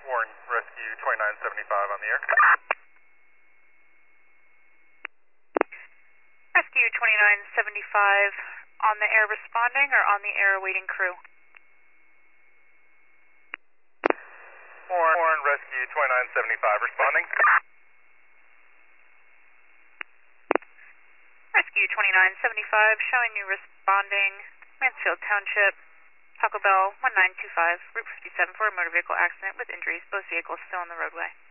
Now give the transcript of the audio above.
Warren, Rescue 2975 on the air. Rescue 2975 on the air responding or on the air awaiting crew? Warren, Rescue 2975 responding. Rescue 2975 showing you responding, Mansfield Township, Taco Bell 1925, Route 57 for a motor vehicle accident with injuries, both vehicles still on the roadway.